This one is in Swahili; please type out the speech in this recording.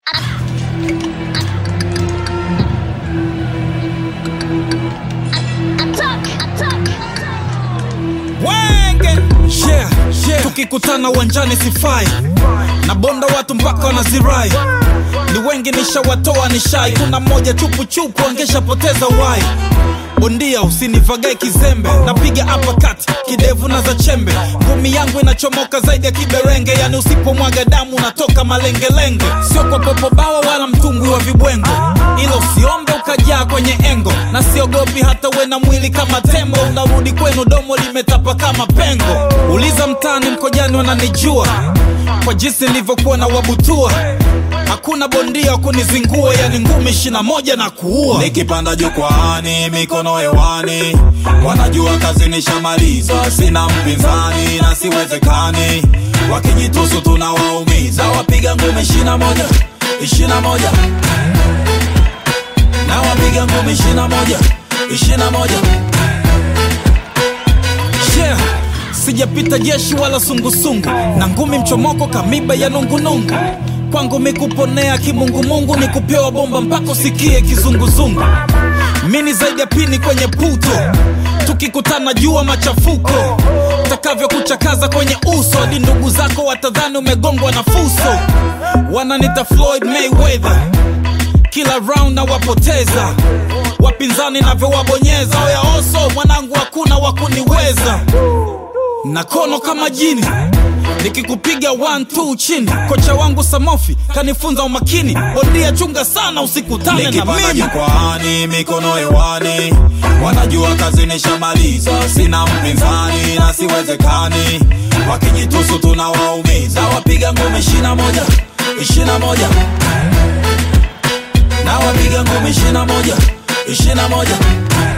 Tukikutana uwanjani sifai na bonda watu mpaka wanazirai. Ni wengi nishawatoa nishai. Kuna mmoja chupu chupu angeshapoteza wai. Bondia usinivagai kizembe. Napiga uppercut kidevu na za chembe. Ngumi yangu inachomoka zaidi ya kiberenge. Yani usipomwaga damu natoka malengelenge. Sio kwa popo bawa wala mtumbwi wa vibwengo. Ila usiombe ukajaa kwenye engo. Na siogopi hata we na mwili kama tembo. Unarudi kwenu domo limetapa kama pengo. Uliza mtani mkojani wananijua kwa jinsi nilivyokuwa na wabutua. Hakuna bondia kunizingua. Yani ngumi 21 na kuua. Nikipanda jukwaani mikono hewani, wanajua kazi nishamaliza. Sina mpinzani na siwezekani. Wakijitusu tunawaumiza. Wapiga ngumi 21 21. Na wapiga ngumi 21 21. Yeah. Sijapita jeshi wala sungusungu. Na ngumi mchomoko kamiba ya nungunungu. Kwangu mikuponea kimungumungu. Ni kupewa bomba mpaka usikie kizunguzungu. Mini zaidi ya pini kwenye puto. Tukikutana jua machafuko. Takavyo kuchakaza kwenye uso. Hadi ndugu zako watadhani umegongwa na fuso. Wananita Floyd Mayweather. Kila round na wapoteza. Wapinzani navyo wabonyeza. Oya oso mwanangu hakuna wakuniweza. Na kono kama jini. Nikikupiga 1-2 chini. Kocha wangu Samofi kanifunza umakini. Bondia chunga sana usikutane na mimi. Nikipanda jukwaani mikono hewani, wanajua kazi nishamaliza. Sina mpinzani na siwezekani. Wakijitusu tunawaumiza. Wapiga ngumi 21 21. Na wapiga ngumi 21 21.